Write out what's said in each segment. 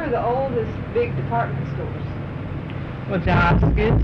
are the oldest big department stores? Well, Joskis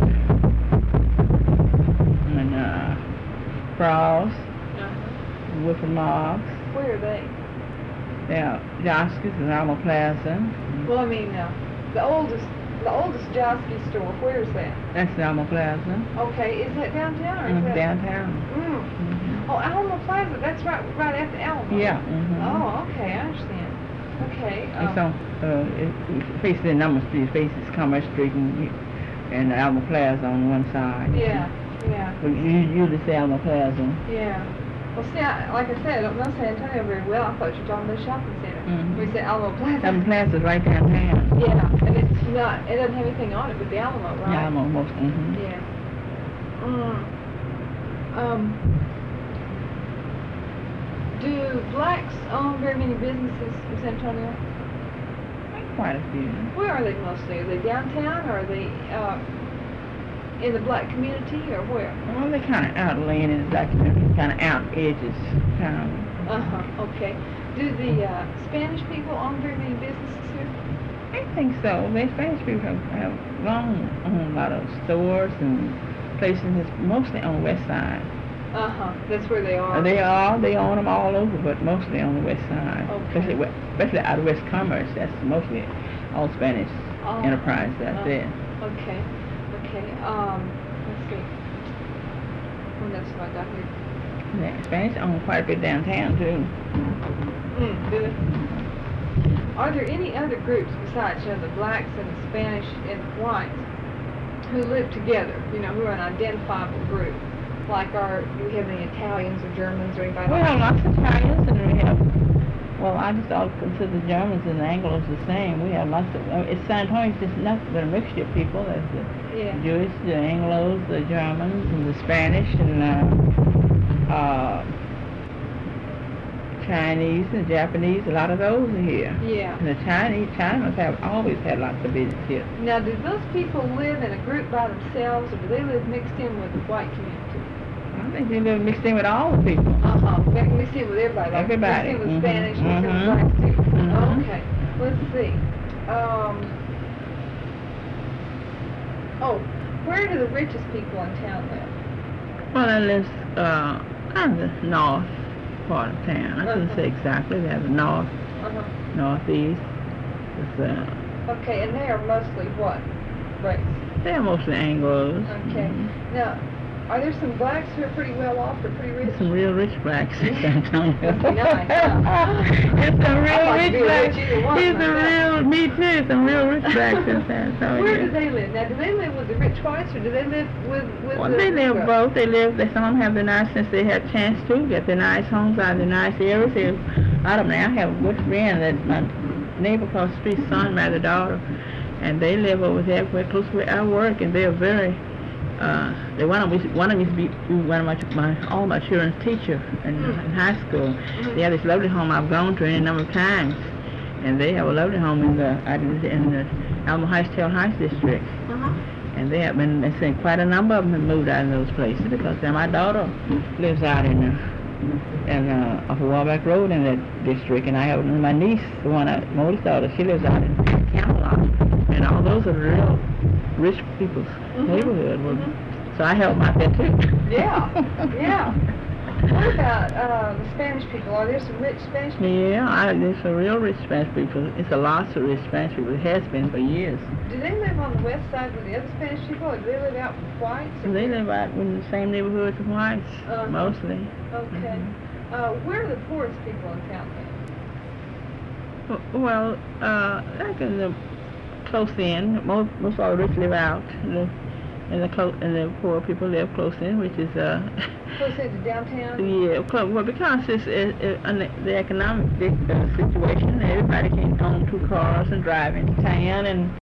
and Frost, Woodford Marks. Where are they? Yeah, Joskis and Alma Plaza. Well, I mean, the oldest Josky store, where is that? That's Alma Plaza. Okay, is that downtown or is that? Downtown. Oh, Alma Plaza, that's right after Alma. Yeah. Oh, okay, I understand. Okay. And so, it faces the number street, faces Commerce Street and Alma Plaza on one side. Yeah. But you usually say Alma Plaza. Yeah. Well, see, like I said, I don't know San Antonio very well. I thought you were talking about a shopping center. We said Alamo Plaza. Alma Plaza is right downtown. Yeah, and it's not. It doesn't have anything on it but the Alamo, right? Yeah, Alamo, most. Yeah. Do blacks own very many businesses in San Antonio? Quite a few. Where are they mostly? Are they downtown, or are they in the black community, or where? Well, they're kind of out laying in the black community, kind of out edges town. Okay. Do the Spanish people own very many businesses here? I think so. The Spanish people have long owned a lot of stores and places, mostly on the west side. That's where they are. They own them all over, but mostly on the west side. Okay. Especially out of West Commerce, that's mostly all Spanish enterprise that's there. Okay. Let's see. Oh, that's what I got here. Yeah, Spanish own quite a bit downtown too. Good. Are there any other groups besides the blacks and the Spanish and the whites who live together? Who are an identifiable group? Like, do we have any Italians or Germans or anybody? Well, lots of Italians, and we have. Well, I just all consider the Germans and the Anglos the same. We have lots of. It's San Antonio's just nothing but a mixture of people. There's the Jewish, the Anglos, the Germans, and the Spanish, and Chinese and Japanese. A lot of those are here. Yeah. And the Chinese have always had lots of business here. Now, do those people live in a group by themselves, or do they live mixed in with the white community? I think they live mixed in with all the people. Mixed in with everybody. Like Everybody. Mixed in with Spanish, mixed in with blacks too. Okay. Let's see. Where do the richest people in town live? Well, they live kind of the north part of town. I couldn't say exactly. They have the north, northeast. Okay, and they are mostly what race? They are mostly Anglos. Okay. Now, are there some blacks who are pretty well off or pretty rich? Some real rich blacks in San Antonio. Must be nice, It's some real rich blacks. Me too. Some real rich blacks in San Antonio. Where do they live? Now, do they live with the rich whites, or do they live with Well, they live both. Some of them have the nice, since they have a chance to get the nice homes out of the nice areas. A lot of them. I have a good friend that my neighbor across the street, son married a daughter, and they live over there quite close to where I work, and they are very. One of them used to be one of all my children's teacher in high school. They have this lovely home I've gone to any number of times, and they have a lovely home in the Alma Heights district. And they have been. They say quite a number of them have moved out of those places because my daughter lives out off of Warback Road in that district, and I have my niece, the one my oldest daughter, she lives out in Camelot, and all those are real rich people's neighborhood. So I help them out there too. Yeah. What about the Spanish people? Are there some rich Spanish people? Yeah, there's some real rich Spanish people. It's a lot of rich Spanish people. It has been for years. Do they live on the west side with the other Spanish people, or do they live out with whites? They live out in the same neighborhoods as whites, mostly. Okay. Where are the poorest people in town then? Well, like in the close in. Most all the rich live out. And the poor people live close in, which is close into downtown. Yeah, well, because it's the economic situation. Everybody can't own two cars and drive into town, and